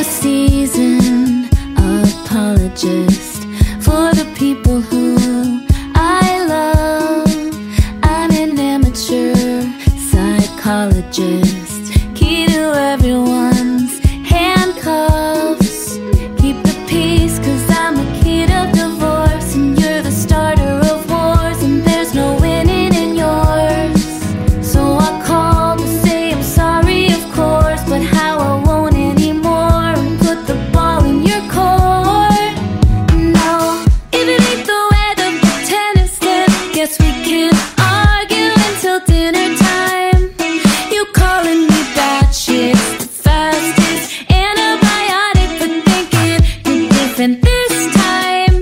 a seasoned apologist for the people who I love. I'm an amateur psychologist, key to everyone's handcuffs. Keep the peace, 'cause I'm a kid of divorce, and you're the starter of wars, and there's no winning in yours. So I called to say I'm sorry, of course, but how I won't anymore, and put the ball in your court. No, if it ain't the weather for tennis, then guess we can argue until dinner time. You calling me batshit, the fastest antibiotic for thinking you're different this time.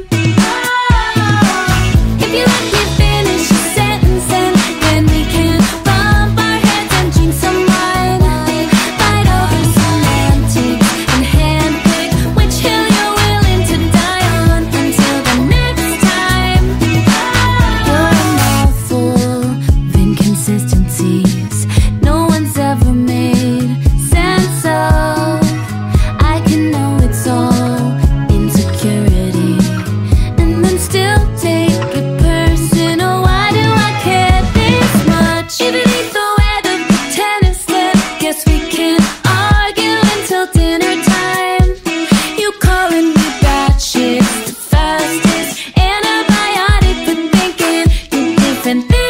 If you let me finish your sentence, then we can bump our heads and drink some wine. Fight over semantics and handpick which hill you're willing to die on until the next time. You're a mouthful of inconsistencies no one's ever made sense of. I can know it's all insecurity, and then still take it personal. Why do I care this much? If it ain't the weather for tennis, then guess we can argue until dinner time. You calling me batshit, the fastest antibiotic for thinking you're different.